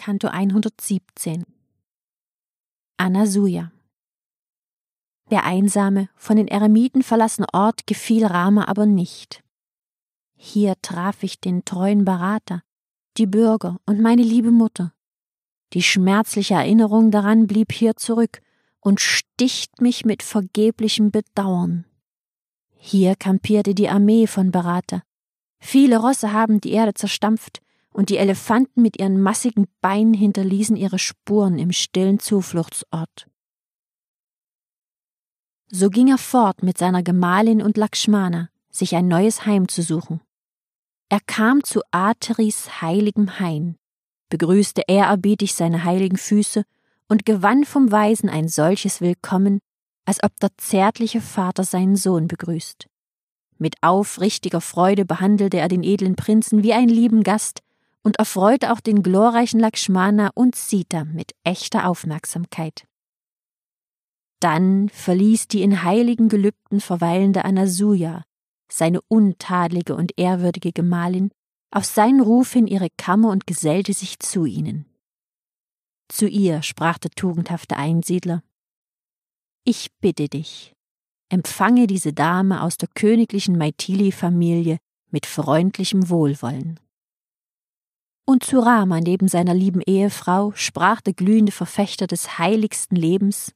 Canto 117. Anasuya. Der einsame, von den Eremiten verlassene Ort gefiel Rama aber nicht. Hier traf ich den treuen Bharata, die Bürger und meine liebe Mutter. Die schmerzliche Erinnerung daran blieb hier zurück und sticht mich mit vergeblichem Bedauern. Hier kampierte die Armee von Bharata. Viele Rosse haben die Erde zerstampft, und die Elefanten mit ihren massigen Beinen hinterließen ihre Spuren im stillen Zufluchtsort. So ging er fort mit seiner Gemahlin und Lakshmana, sich ein neues Heim zu suchen. Er kam zu Ateris heiligem Hain, begrüßte ehrerbietig seine heiligen Füße und gewann vom Weisen ein solches Willkommen, als ob der zärtliche Vater seinen Sohn begrüßt. Mit aufrichtiger Freude behandelte er den edlen Prinzen wie einen lieben Gast und erfreute auch den glorreichen Lakshmana und Sita mit echter Aufmerksamkeit. Dann verließ die in heiligen Gelübden verweilende Anasuya, seine untadlige und ehrwürdige Gemahlin, auf seinen Ruf hin ihre Kammer und gesellte sich zu ihnen. Zu ihr sprach der tugendhafte Einsiedler: »Ich bitte dich, empfange diese Dame aus der königlichen Maithili-Familie mit freundlichem Wohlwollen.« Und zu Rama neben seiner lieben Ehefrau sprach der glühende Verfechter des heiligsten Lebens: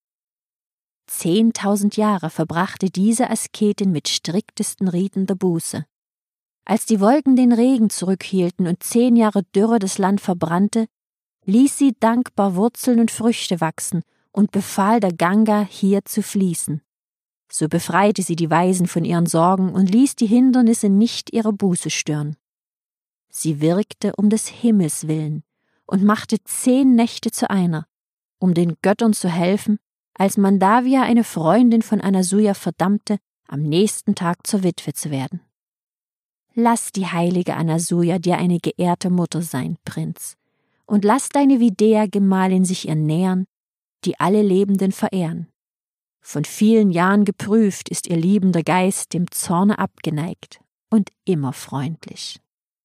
10.000 Jahre verbrachte diese Asketin mit striktesten Riten der Buße. Als die Wolken den Regen zurückhielten und 10 Jahre Dürre das Land verbrannte, ließ sie dankbar Wurzeln und Früchte wachsen und befahl der Ganga, hier zu fließen. So befreite sie die Weisen von ihren Sorgen und ließ die Hindernisse nicht ihre Buße stören. Sie wirkte um des Himmels willen und machte 10 Nächte zu einer, um den Göttern zu helfen, als Mandavya eine Freundin von Anasuya verdammte, am nächsten Tag zur Witwe zu werden. Lass die heilige Anasuya dir eine geehrte Mutter sein, Prinz, und lass deine Videha-Gemahlin sich ihr nähern, die alle Lebenden verehren. Von vielen Jahren geprüft ist ihr liebender Geist dem Zorne abgeneigt und immer freundlich.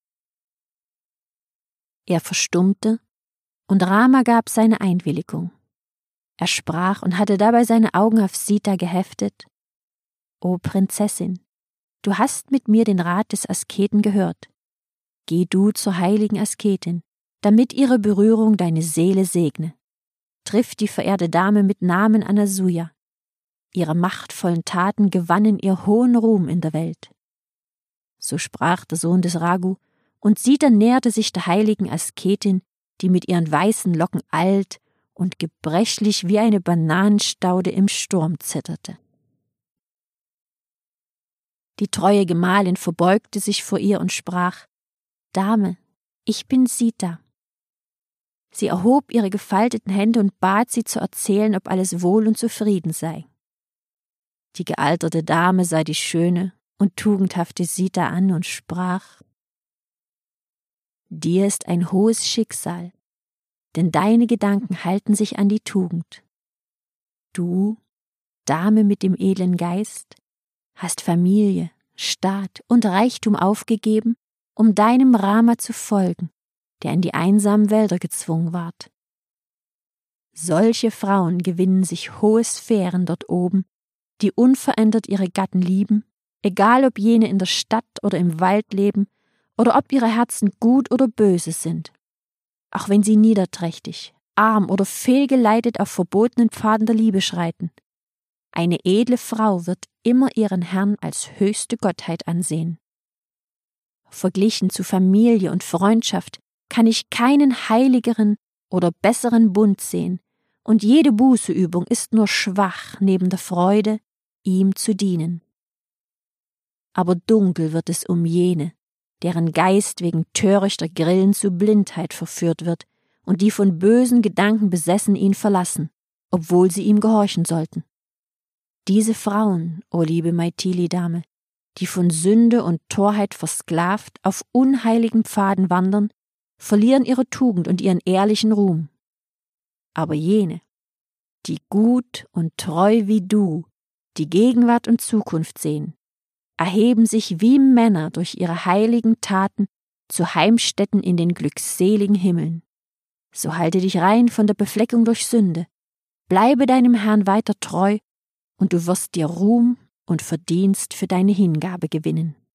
Er verstummte, und Rama gab seine Einwilligung. Er sprach und hatte dabei seine Augen auf Sita geheftet: »O Prinzessin, du hast mit mir den Rat des Asketen gehört. Geh du zur heiligen Asketin, damit ihre Berührung deine Seele segne. Triff die verehrte Dame mit Namen Anasuya. Ihre machtvollen Taten gewannen ihr hohen Ruhm in der Welt.« So sprach der Sohn des Raghu, und Sita näherte sich der heiligen Asketin, die mit ihren weißen Locken alt und gebrechlich wie eine Bananenstaude im Sturm zitterte. Die treue Gemahlin verbeugte sich vor ihr und sprach: »Dame, ich bin Sita.« Sie erhob ihre gefalteten Hände und bat sie zu erzählen, ob alles wohl und zufrieden sei. Die gealterte Dame sah die schöne und tugendhafte Sita an und sprach: »Dir ist ein hohes Schicksal, denn deine Gedanken halten sich an die Tugend. Du, Dame mit dem edlen Geist, hast Familie, Staat und Reichtum aufgegeben, um deinem Rama zu folgen, der in die einsamen Wälder gezwungen ward. Solche Frauen gewinnen sich hohe Sphären dort oben, die unverändert ihre Gatten lieben, egal ob jene in der Stadt oder im Wald leben oder ob ihre Herzen gut oder böse sind. Auch wenn sie niederträchtig, arm oder fehlgeleitet auf verbotenen Pfaden der Liebe schreiten. Eine edle Frau wird immer ihren Herrn als höchste Gottheit ansehen. Verglichen zu Familie und Freundschaft kann ich keinen heiligeren oder besseren Bund sehen, und jede Bußeübung ist nur schwach neben der Freude, ihm zu dienen. Aber dunkel wird es um jene, deren Geist wegen törichter Grillen zu Blindheit verführt wird und die von bösen Gedanken besessen ihn verlassen, obwohl sie ihm gehorchen sollten. Diese Frauen, o liebe Maithili-Dame, die von Sünde und Torheit versklavt auf unheiligen Pfaden wandern, verlieren ihre Tugend und ihren ehrlichen Ruhm. Aber jene, die gut und treu wie du die Gegenwart und Zukunft sehen, erheben sich wie Männer durch ihre heiligen Taten zu Heimstätten in den glückseligen Himmeln. So halte dich rein von der Befleckung durch Sünde. Bleibe deinem Herrn weiter treu, und du wirst dir Ruhm und Verdienst für deine Hingabe gewinnen.